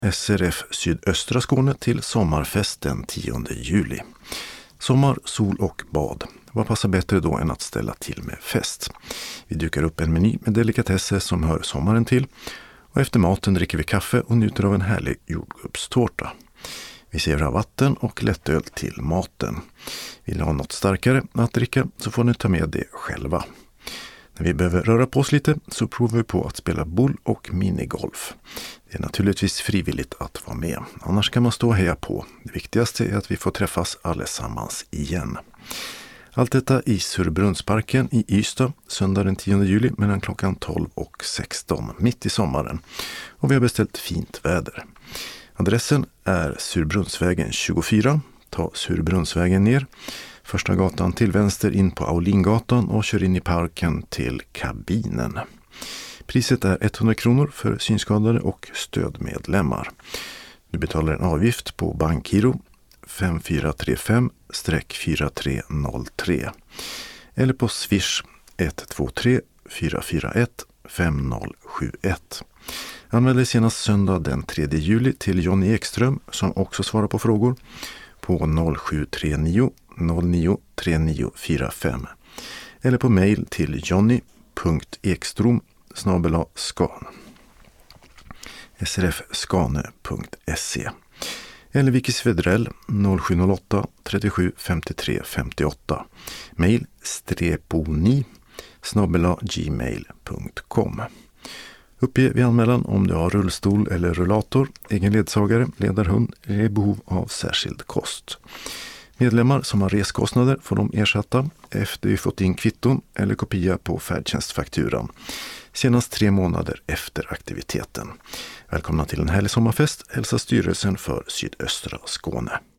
SRF Sydöstra Skåne till sommarfest den 10 juli. Sommar, sol och bad. Vad passar bättre då än att ställa till med fest? Vi dukar upp en meny med delikatesser som hör sommaren till. Och efter maten dricker vi kaffe och njuter av en härlig jordgubbstårta. Vi serverar vatten och lättöl till maten. Vill ni ha något starkare att dricka så får ni ta med det själva. När vi behöver röra på oss lite så provar vi på att spela boll och minigolf. Det är naturligtvis frivilligt att vara med. Annars kan man stå och heja på. Det viktigaste är att vi får träffas allesammans igen. Allt detta i Surbrunnsparken i Ystad söndag den 10 juli mellan klockan 12 och 16 mitt i sommaren. Och vi har beställt fint väder. Adressen är Surbrunnsvägen 24. Ta Surbrunnsvägen ner. Första gatan till vänster in på Aulingatan och kör in i parken till kabinen. Priset är 100 kronor för synskadade och stödmedlemmar. Du betalar en avgift på bankgiro 5435-4303 eller på Swish 123 441 5071. Anmäl dig senast söndag den 3 juli till Johnny Ekström som också svarar på frågor på 0739 09 3945 eller på mejl till johnny.ekstrom@srfskane.se eller Vicky Svedrell 0708 37 53 58 mejl streponi@gmail.com. Uppge vid anmälan om du har rullstol eller rullator, egen ledsagare, ledarhund eller behov av särskild kost. Medlemmar som har reskostnader får de ersätta efter vi fått in kvitton eller kopia på färdtjänstfakturan. Senast 3 månader efter aktiviteten. Välkomna till en härlig sommarfest, hälsar styrelsen för Sydöstra Skåne.